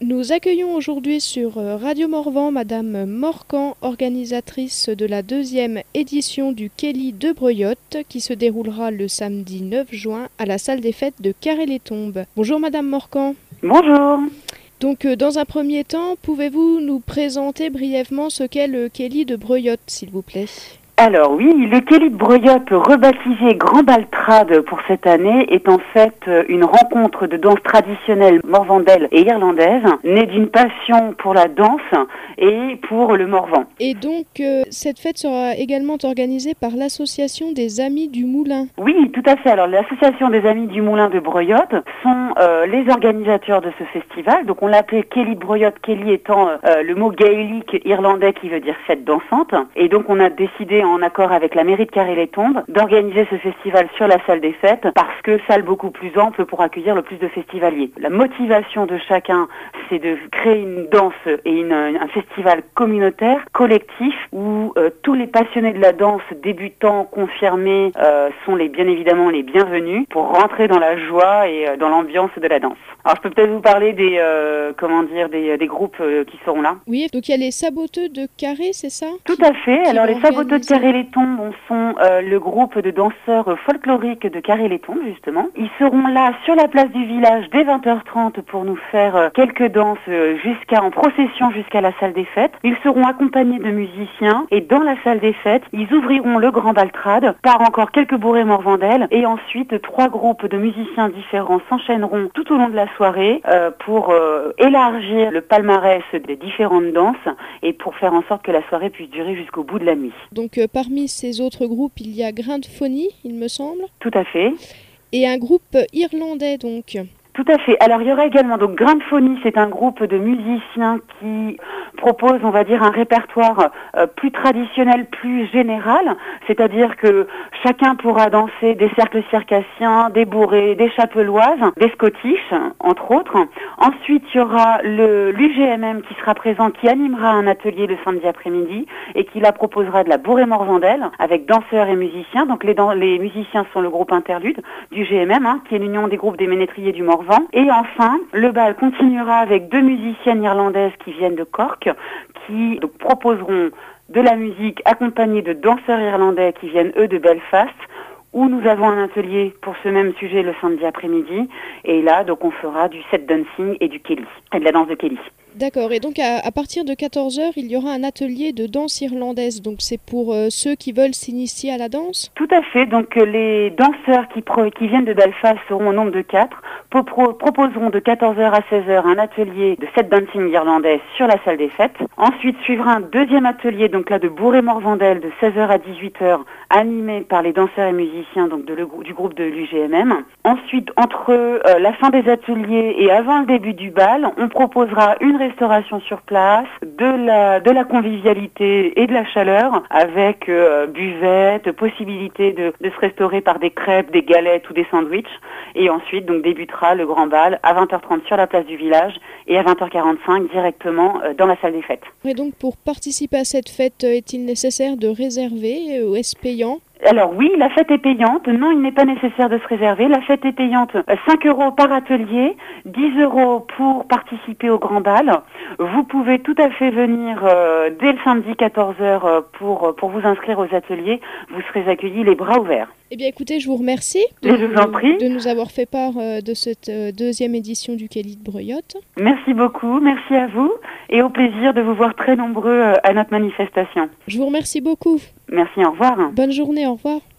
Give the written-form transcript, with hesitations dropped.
Nous accueillons aujourd'hui sur Radio Morvan Madame Morcan, organisatrice de la 2e édition du Kelly de Breuillotte qui se déroulera le samedi 9 juin à la salle des fêtes de Carré-les-Tombes. Bonjour Madame Morcan. Bonjour. Donc dans un premier temps, pouvez-vous nous présenter brièvement ce qu'est le Kelly de Breuillotte, s'il vous plaît ? Alors oui, le Kelly de Breuillotte, rebaptisé Grand Bal Trad pour cette année, est en fait une rencontre de danse traditionnelle morvandelle et irlandaise, née d'une passion pour la danse et pour le Morvan. Et donc cette fête sera également organisée par l'association des Amis du Moulin. Oui, tout à fait. Alors l'association des Amis du Moulin de Breuillotte sont les organisateurs de ce festival. Donc on l'appelait Kelly de Breuillotte, Kelly étant le mot gaélique irlandais qui veut dire fête dansante. Et donc on a décidé, en accord avec la mairie de Carré-les-Tombes, d'organiser ce festival sur la salle des fêtes parce que salle beaucoup plus ample pour accueillir le plus de festivaliers. La motivation de chacun, c'est de créer une danse et un festival communautaire, collectif, où tous les passionnés de la danse, débutants, confirmés, sont bien évidemment les bienvenus pour rentrer dans la joie et dans l'ambiance de la danse. Alors je peux peut-être vous parler des groupes qui seront là. Oui, donc il y a les Saboteux de Carré, c'est ça ? Tout à fait. Alors les Saboteux de Carré-les-Tombes sont le groupe de danseurs folkloriques de Carré-les-Tombes, justement. Ils seront là sur la place du village dès 20h30 pour nous faire quelques danses en procession jusqu'à la salle des fêtes. Ils seront accompagnés de musiciens et dans la salle des fêtes, ils ouvriront le Grand Bal Trad par encore quelques bourrées morvandelles et ensuite 3 groupes de musiciens différents s'enchaîneront tout au long de la soirée pour élargir le palmarès des différentes danses et pour faire en sorte que la soirée puisse durer jusqu'au bout de la nuit. Donc parmi ces autres groupes, il y a Grain de Phonie, il me semble. Tout à fait. Et un groupe irlandais donc. Tout à fait. Alors il y aura également donc Grain de Phonie, c'est un groupe de musiciens qui propose, on va dire, un répertoire plus traditionnel, plus général, c'est-à-dire que chacun pourra danser des cercles circassiens, des bourrées, des chapeloises, des scottish, entre autres. Ensuite, il y aura l'UGMM qui sera présent, qui animera un atelier le samedi après-midi et qui la proposera de la bourrée morvandelle avec danseurs et musiciens. Donc les musiciens sont le groupe interlude du GMM, qui est l'union des groupes des ménétriers du Morvan. Et enfin, le bal continuera avec 2 musiciennes irlandaises qui viennent de Cork, qui donc proposeront de la musique accompagnée de danseurs irlandais qui viennent eux de Belfast, où nous avons un atelier pour ce même sujet le samedi après-midi. Et là, donc on fera du set dancing et du Kelly, et de la danse de Kelly. D'accord, et donc à partir de 14h, il y aura un atelier de danse irlandaise, donc c'est pour ceux qui veulent s'initier à la danse ? Tout à fait, donc les danseurs qui viennent de Belfast seront au nombre de 4, proposeront de 14h à 16h un atelier de set dancing irlandais sur la salle des fêtes. Ensuite suivra un deuxième atelier, donc là de bourrée morvandelle de 16h à 18h, animé par les danseurs et musiciens donc du groupe de l'UGMM. Ensuite, entre la fin des ateliers et avant le début du bal, on proposera une restauration sur place, de la convivialité et de la chaleur avec buvette, possibilité de se restaurer par des crêpes, des galettes ou des sandwichs. Et ensuite, donc débutera le grand bal à 20h30 sur la place du village et à 20h45 directement dans la salle des fêtes. Et donc pour participer à cette fête, est-il nécessaire de réserver ou est-ce payant ? Alors oui, la fête est payante. Non, il n'est pas nécessaire de se réserver. La fête est payante. 5 € par atelier, 10 € pour participer au grand bal. Vous pouvez tout à fait venir dès le samedi 14h pour vous inscrire aux ateliers. Vous serez accueillis les bras ouverts. Eh bien écoutez, je vous remercie de nous avoir fait part de cette 2e édition du Kelly de Breuillotte. Merci beaucoup, merci à vous et au plaisir de vous voir très nombreux à notre manifestation. Je vous remercie beaucoup. Merci, au revoir. Bonne journée, au revoir.